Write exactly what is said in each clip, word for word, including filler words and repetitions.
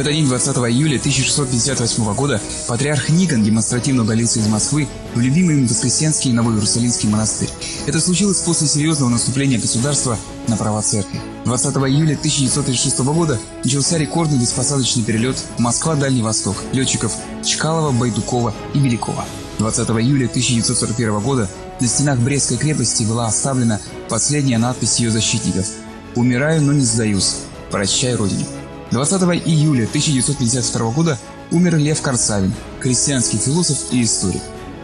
этот день, двадцатого июля тысяча шестьсот пятьдесят восьмого года, патриарх Никон демонстративно удалился из Москвы в любимый им Воскресенский Новоиерусалимский монастырь. Это случилось после серьезного наступления государства на права церкви. двадцатого июля тысяча девятьсот тридцать шестого года начался рекордный беспосадочный перелет Москва-Дальний Восток летчиков Чкалова, Байдукова и Белякова. двадцатого июля тысяча девятьсот сорок первого года на стенах Брестской крепости была оставлена последняя надпись ее защитников: «Умираю, но не сдаюсь. Прощай, Родине». двадцатого июля тысяча девятьсот пятьдесят второго года умер Лев Корсавин, христианский философ и историк.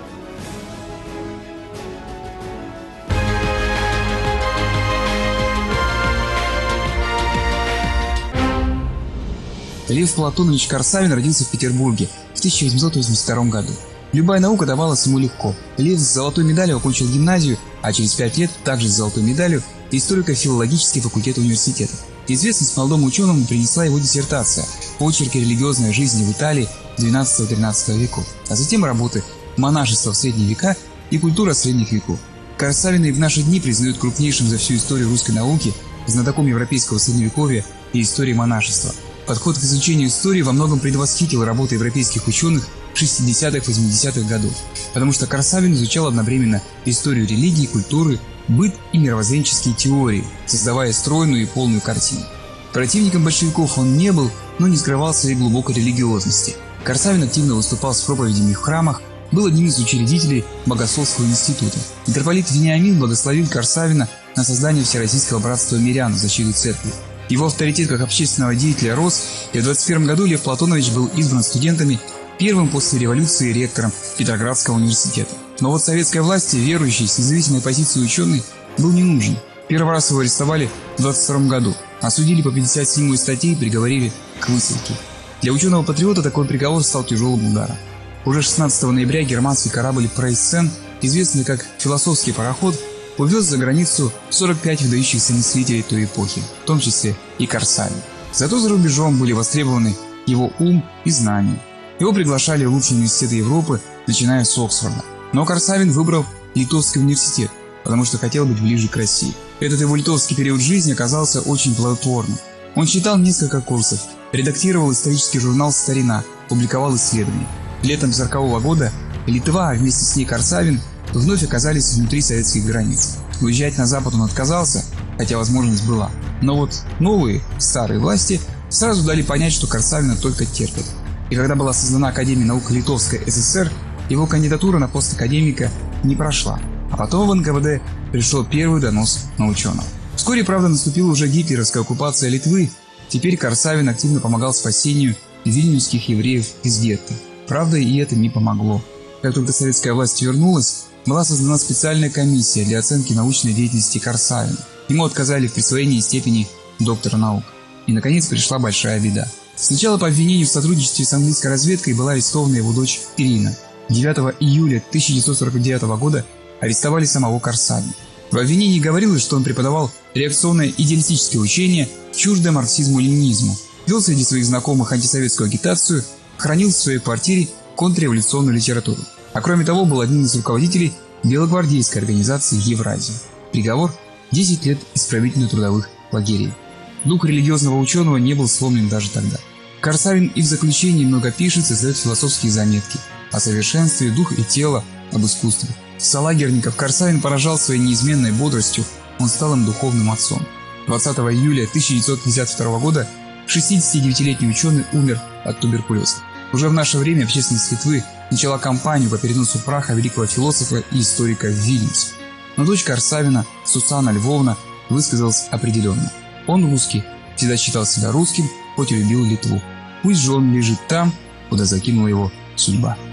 Лев Платонович Корсавин родился в Петербурге в тысяча восемьсот восемьдесят втором году. Любая наука давалась ему легко. Лев с золотой медалью окончил гимназию, а через пять лет также с золотой медалью историко-филологический факультет университета. Известность молодому ученому принесла его диссертация «Очерки религиозной жизни в Италии двенадцатого-тринадцатого веков», а затем работы «Монашество в средние века» и «Культура средних веков». Корсавина и в наши дни признают крупнейшим за всю историю русской науки, знатоком европейского средневековья и истории монашества. Подход к изучению истории во многом предвосхитил работы европейских ученых шестидесятых-восьмидесятых годов, потому что Корсавин изучал одновременно историю религии, культуры, быт и мировоззренческие теории, создавая стройную и полную картину. Противником большевиков он не был, но не скрывал своей глубокой религиозности. Корсавин активно выступал с проповедями в храмах, был одним из учредителей Богословского института. Митрополит Вениамин благословил Корсавина на создание Всероссийского братства мирян в защиту церкви. Его авторитет как общественного деятеля рос, и в двадцать первом году Лев Платонович был избран студентами первым после революции ректором Петроградского университета. Но вот советской власти, верующий с независимой позиции ученый, был не нужен. Первый раз его арестовали в двадцать втором году, осудили по пятьдесят седьмой статье и приговорили к высылке. Для ученого-патриота такой приговор стал тяжелым ударом. Уже шестнадцатого ноября германский корабль «Прейсцен», известный как философский пароход, увез за границу сорок пять выдающихся мыслителей той эпохи, в том числе и Корсавин. Зато за рубежом были востребованы его ум и знания. Его приглашали в лучшие университеты Европы, начиная с Оксфорда. Но Корсавин выбрал Литовский университет, потому что хотел быть ближе к России. Этот его литовский период жизни оказался очень плодотворным. Он читал несколько курсов, редактировал исторический журнал «Старина», публиковал исследования. Летом сорокового года Литва, а вместе с ней Корсавин, вновь оказались внутри советских границ. Уезжать на запад он отказался, хотя возможность была. Но вот новые, старые власти сразу дали понять, что Корсавина только терпят. И когда была создана Академия наук Литовской ССР, его кандидатура на пост академика не прошла. А потом в эн ка вэ дэ пришел первый донос на ученого. Вскоре, правда, наступила уже гитлеровская оккупация Литвы. Теперь Корсавин активно помогал спасению вильнюсских евреев из гетто. Правда, и это не помогло. Как только советская власть вернулась, была создана специальная комиссия для оценки научной деятельности Корсавина. Ему отказали в присвоении степени доктора наук. И, наконец, пришла большая беда. Сначала по обвинению в сотрудничестве с английской разведкой была арестована его дочь Ирина. девятого июля тысяча девятьсот сорок девятого года арестовали самого Корсавина. В обвинении говорилось, что он преподавал реакционное идеалистическое учение, чуждое марксизму-ленинизму, вел среди своих знакомых антисоветскую агитацию, хранил в своей квартире контрреволюционную литературу. А кроме того, был одним из руководителей белогвардейской организации «Евразия». Приговор – десять лет исправительно-трудовых лагерей. Дух религиозного ученого не был сломлен даже тогда. Корсавин и в заключении много пишет, создает философские заметки о совершенстве духа и тела, об искусстве. Солагерников Корсавин поражал своей неизменной бодростью, он стал им духовным отцом. двадцатого июля тысяча девятьсот пятьдесят второго года шестидесятидевятилетний ученый умер от туберкулеза. Уже в наше время общественность Литвы начала кампанию по переносу праха великого философа и историка в Вильнюс. Но дочь Корсавина, Сусанна Львовна, высказалась определенно. Он русский, всегда считал себя русским, хоть и любил Литву. Пусть же он лежит там, куда закинула его судьба.